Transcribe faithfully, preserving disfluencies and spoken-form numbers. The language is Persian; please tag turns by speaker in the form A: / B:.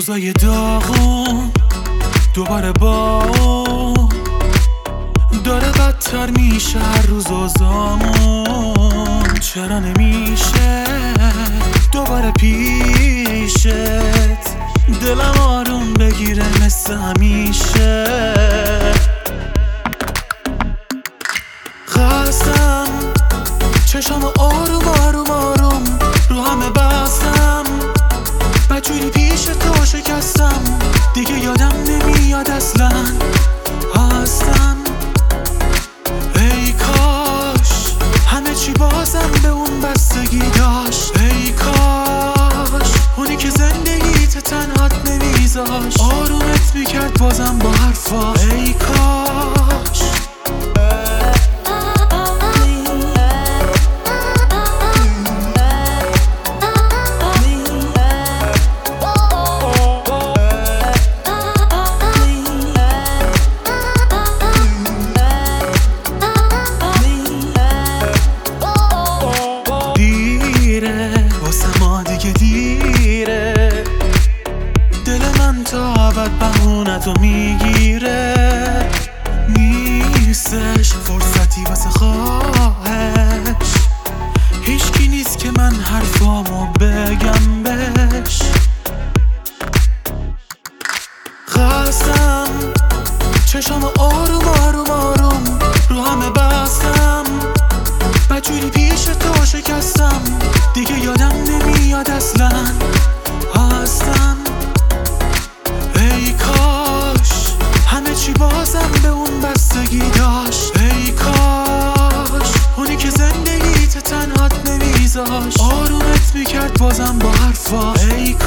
A: روزای داغون دوباره با داره بدتر میشه هر روز اوضاعمون. چرا نمیشه دوباره پیشت دلم آروم بگیره مثل همیشه؟ خستم چشم آروم آروم آروم رو همه بستم، بدجوری پیش تو شکستم، دیگه یادم نمیاد اصلا هستم. ای کاش همه چی بازم به اون بستگی داشت، ای کاش اونی که زندگیت تنهات نمیذاشت آرومت میکرد بازم با حرفاش. ای کاش دیره دل من تا ابد بهونتو میگیره، نیستش فرصتی واسه خواهش، هیچکی نیست که من حرفامو بگم بهش. خستم چشم آروم آروم آروم رو همه بستم، بدجوری پیش تو شکستم، دیگه یادم نمیاد اصلا هستم. ای کاش همه چی بازم به اون بستگی داشت، ای کاش اونی که زندگیت تنهات نمیذاشت آرومت میکرد بازم با حرفاش. ای